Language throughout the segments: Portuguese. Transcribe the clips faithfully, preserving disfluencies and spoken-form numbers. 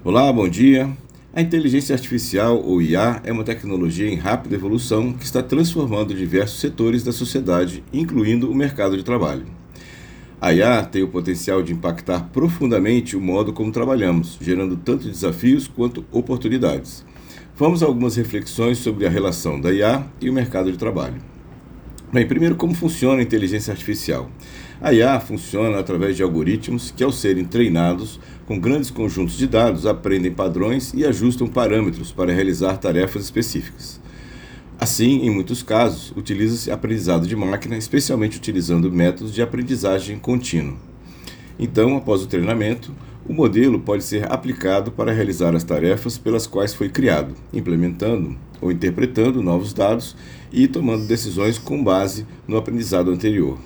Olá, bom dia. A inteligência artificial, ou I A, é uma tecnologia em rápida evolução que está transformando diversos setores da sociedade, incluindo o mercado de trabalho. A I A tem o potencial de impactar profundamente o modo como trabalhamos, gerando tanto desafios quanto oportunidades. Vamos a algumas reflexões sobre a relação da I A e o mercado de trabalho. Bem, primeiro, como funciona a inteligência artificial? A I A funciona através de algoritmos que, ao serem treinados com grandes conjuntos de dados, aprendem padrões e ajustam parâmetros para realizar tarefas específicas. Assim, em muitos casos, utiliza-se aprendizado de máquina, especialmente utilizando métodos de aprendizagem contínua. Então, após o treinamento, o modelo pode ser aplicado para realizar as tarefas pelas quais foi criado, implementando ou interpretando novos dados e tomando decisões com base no aprendizado anterior.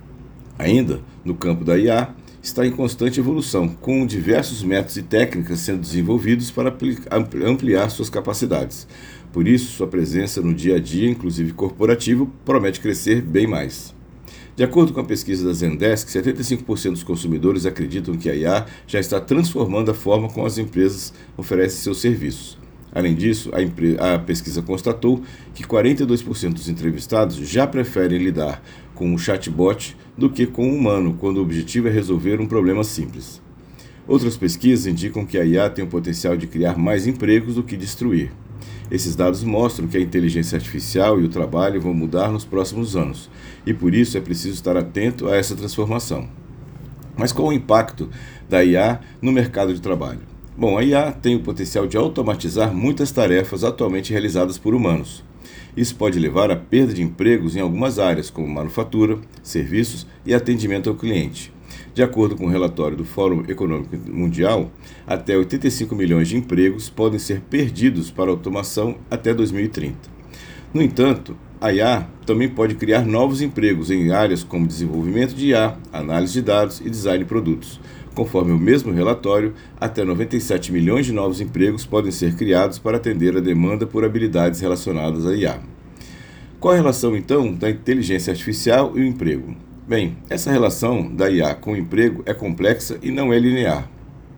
Ainda, no campo da I A, está em constante evolução, com diversos métodos e técnicas sendo desenvolvidos para ampliar suas capacidades. Por isso, sua presença no dia a dia, inclusive corporativo, promete crescer bem mais. De acordo com a pesquisa da Zendesk, setenta e cinco por cento dos consumidores acreditam que a I A já está transformando a forma como as empresas oferecem seus serviços. Além disso, a, empre... a pesquisa constatou que quarenta e dois por cento dos entrevistados já preferem lidar com um chatbot do que com um humano, quando o objetivo é resolver um problema simples. Outras pesquisas indicam que a I A tem o potencial de criar mais empregos do que destruir. Esses dados mostram que a inteligência artificial e o trabalho vão mudar nos próximos anos, e por isso é preciso estar atento a essa transformação. Mas qual o impacto da I A no mercado de trabalho? Bom, a I A tem o potencial de automatizar muitas tarefas atualmente realizadas por humanos. Isso pode levar à perda de empregos em algumas áreas, como manufatura, serviços e atendimento ao cliente. De acordo com o relatório do Fórum Econômico Mundial, até oitenta e cinco milhões de empregos podem ser perdidos para automação até dois mil e trinta. No entanto, a I A também pode criar novos empregos em áreas como desenvolvimento de I A, análise de dados e design de produtos. Conforme o mesmo relatório, até noventa e sete milhões de novos empregos podem ser criados para atender a demanda por habilidades relacionadas à I A. Qual a relação, então, da inteligência artificial e o emprego? Bem, essa relação da I A com o emprego é complexa e não é linear.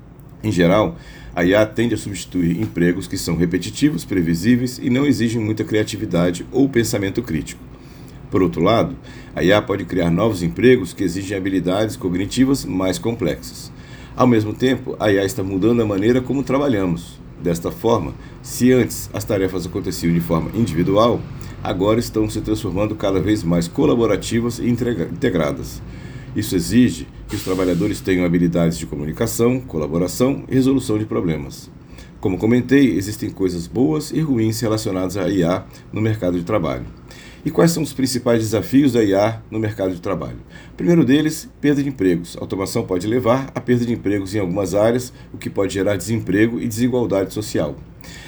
Em geral, a I A tende a substituir empregos que são repetitivos, previsíveis e não exigem muita criatividade ou pensamento crítico. Por outro lado, a I A pode criar novos empregos que exigem habilidades cognitivas mais complexas. Ao mesmo tempo, a I A está mudando a maneira como trabalhamos. Desta forma, se antes as tarefas aconteciam de forma individual, agora estão se transformando cada vez mais colaborativas e integradas. Isso exige que os trabalhadores tenham habilidades de comunicação, colaboração e resolução de problemas. Como comentei, existem coisas boas e ruins relacionadas à I A no mercado de trabalho. E quais são os principais desafios da I A no mercado de trabalho? O primeiro deles, perda de empregos. A automação pode levar à perda de empregos em algumas áreas, o que pode gerar desemprego e desigualdade social.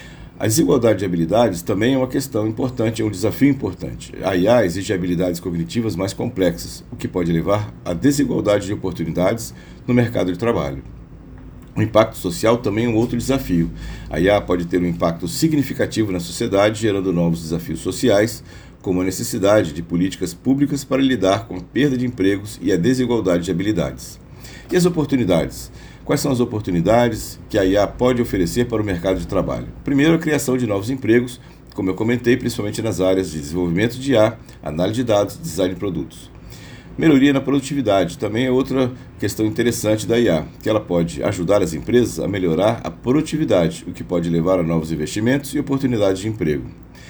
A desigualdade de habilidades também é uma questão importante, é um desafio importante. A I A exige habilidades cognitivas mais complexas, o que pode levar à desigualdade de oportunidades no mercado de trabalho. O impacto social também é um outro desafio. A I A pode ter um impacto significativo na sociedade, gerando novos desafios sociais, como a necessidade de políticas públicas para lidar com a perda de empregos e a desigualdade de habilidades. E as oportunidades? Quais são as oportunidades que a I A pode oferecer para o mercado de trabalho? Primeiro, a criação de novos empregos, como eu comentei, principalmente nas áreas de desenvolvimento de I A, análise de dados e design de produtos. Melhoria na produtividade também é outra questão interessante da I A, que ela pode ajudar as empresas a melhorar a produtividade, o que pode levar a novos investimentos e oportunidades de emprego.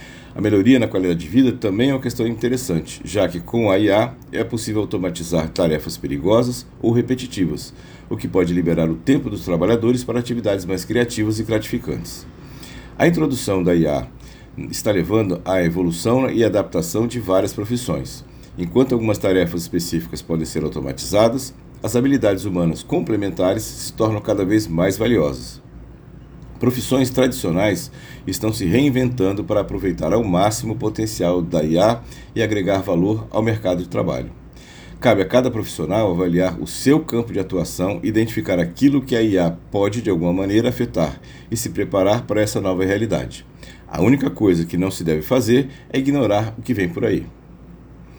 A melhoria na qualidade de vida também é uma questão interessante, já que com a I A é possível automatizar tarefas perigosas ou repetitivas, o que pode liberar o tempo dos trabalhadores para atividades mais criativas e gratificantes. A introdução da I A está levando à evolução e adaptação de várias profissões. Enquanto algumas tarefas específicas podem ser automatizadas, as habilidades humanas complementares se tornam cada vez mais valiosas. Profissões tradicionais estão se reinventando para aproveitar ao máximo o potencial da I A e agregar valor ao mercado de trabalho. Cabe a cada profissional avaliar o seu campo de atuação, identificar aquilo que a I A pode de alguma maneira afetar e se preparar para essa nova realidade. A única coisa que não se deve fazer é ignorar o que vem por aí.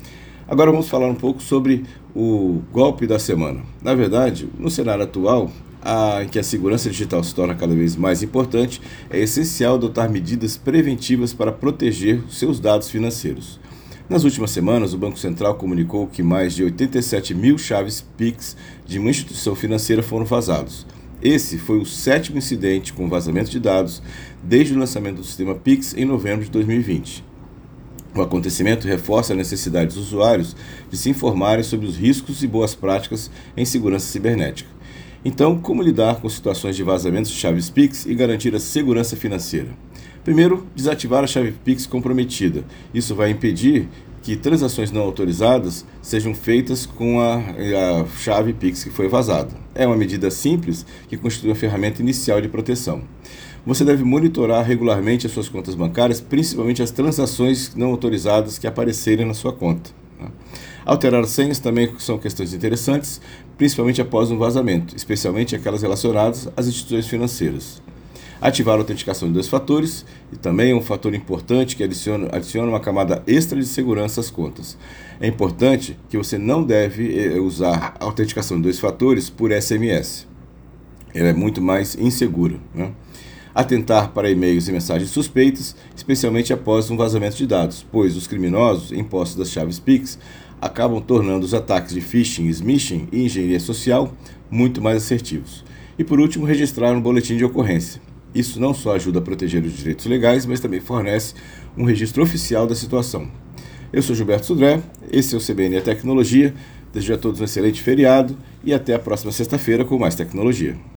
Agora vamos falar um pouco sobre o golpe da semana. Na verdade, no cenário atual, a, em que a segurança digital se torna cada vez mais importante, é essencial adotar medidas preventivas para proteger seus dados financeiros. Nas últimas semanas, o Banco Central comunicou que mais de oitenta e sete mil chaves Pix de uma instituição financeira foram vazados. Esse foi o sétimo incidente com vazamento de dados desde o lançamento do sistema Pix em novembro de dois mil e vinte. O acontecimento reforça a necessidade dos usuários de se informarem sobre os riscos e boas práticas em segurança cibernética. Então, como lidar com situações de vazamentos de chaves Pix e garantir a segurança financeira? Primeiro, desativar a chave Pix comprometida. Isso vai impedir que transações não autorizadas sejam feitas com a, a chave Pix que foi vazada. É uma medida simples que constitui uma ferramenta inicial de proteção. Você deve monitorar regularmente as suas contas bancárias, principalmente as transações não autorizadas que aparecerem na sua conta. Alterar as senhas também são questões interessantes, principalmente após um vazamento, especialmente aquelas relacionadas às instituições financeiras. Ativar a autenticação de dois fatores, e também é um fator importante que adiciona, adiciona uma camada extra de segurança às contas. É importante que você não deve usar a autenticação de dois fatores por S M S. Ela é muito mais insegura, né? Atentar para e-mails e mensagens suspeitas, especialmente após um vazamento de dados, pois os criminosos, em posse das chaves Pix, acabam tornando os ataques de phishing, smishing e engenharia social muito mais assertivos. E por último, registrar um boletim de ocorrência. Isso não só ajuda a proteger os direitos legais, mas também fornece um registro oficial da situação. Eu sou Gilberto Sudré, esse é o C B N E Tecnologia. Desejo a todos um excelente feriado e até a próxima sexta-feira com mais tecnologia.